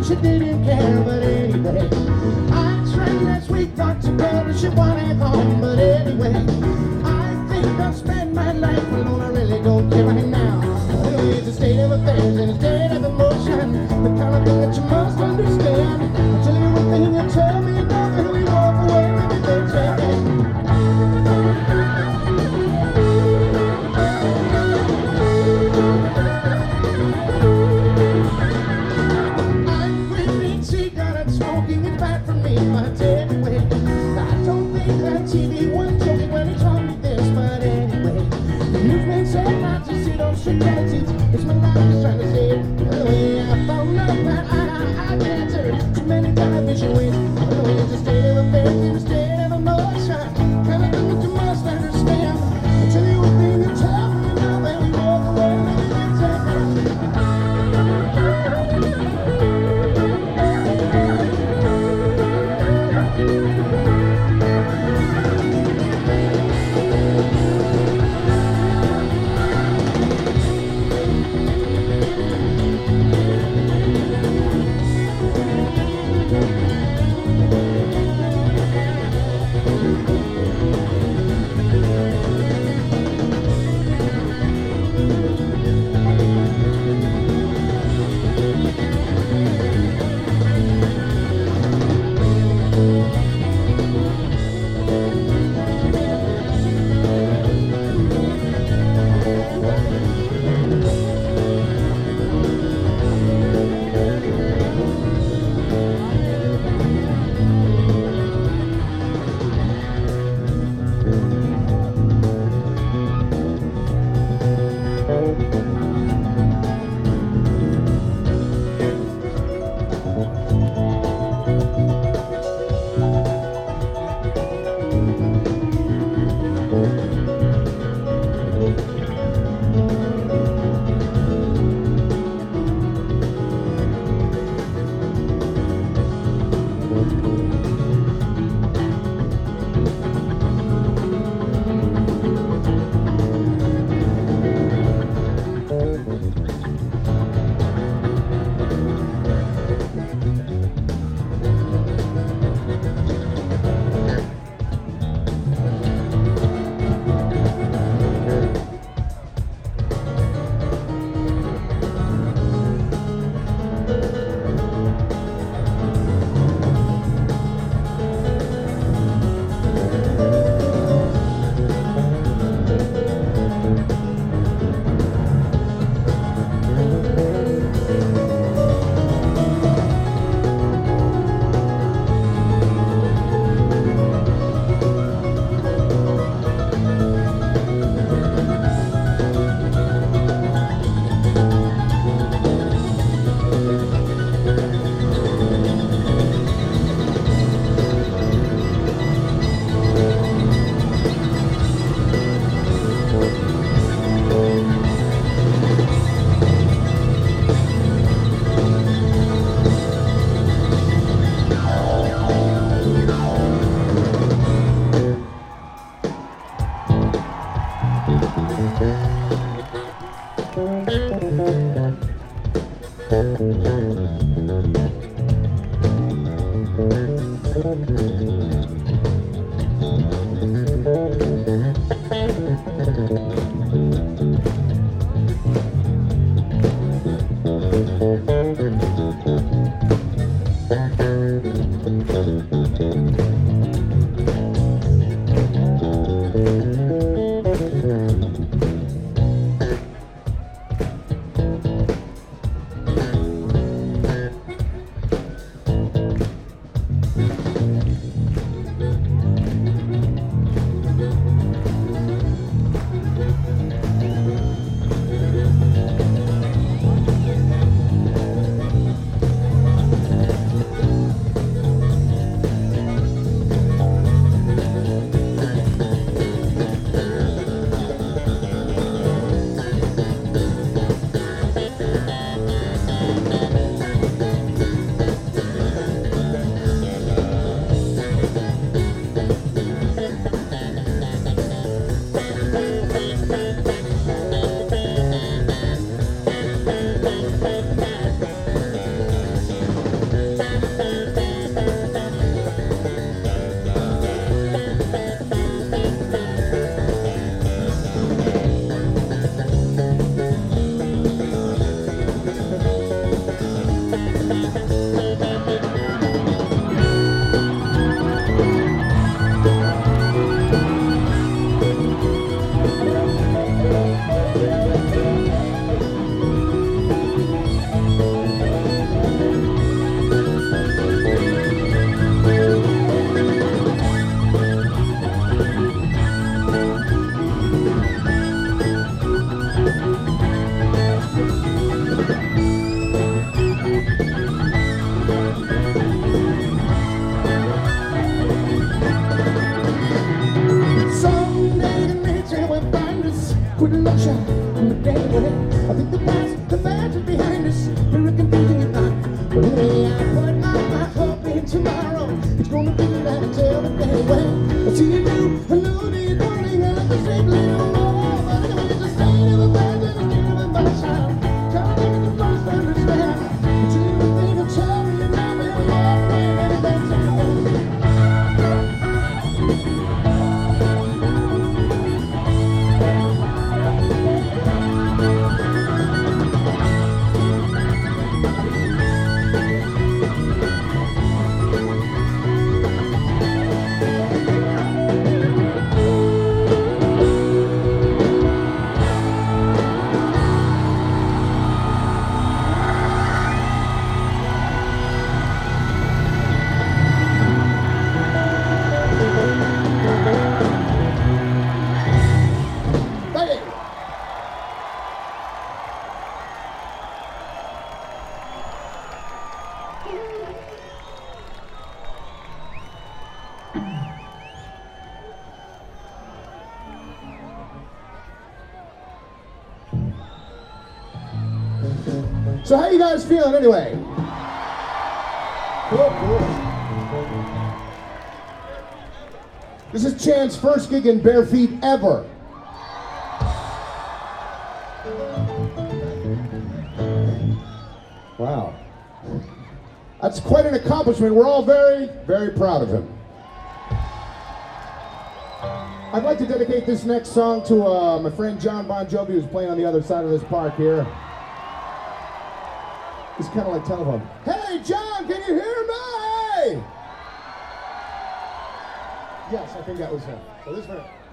she didn't care, but anyway. I tried last week, got to bed, and she wanted home, but anyway. I think I'll spend my life alone, I really don't care right now. Anyway, it's a state of affairs and a state of emotion, the kind of thing that you must understand. I tell you one thing, you tell me nothing, we walk away with the big check. Smoking is bad for me, but anyway, I don't think that TV was joking when he told me this, but anyway, the newsman said not to sit on shit seats. It's my life is trying to say it. Anyway, I found out that I can't turn too many television ways. Anyway, it's a state of affairs and a state of emotion, kind of thing that you must understand. I tell you one thing, you tell me nothing, we walk away with it. So how you guys feeling anyway? Cool, cool. This is Chan's first gig in Bare Feet ever. Wow. That's quite an accomplishment. We're all very, very proud of him. I'd like to dedicate this next song to my friend John Bon Jovi, who's playing on the other side of this park here. It's kind of like telephone. Hey, John, can you hear me? Yes, I think that was him. So this is for him.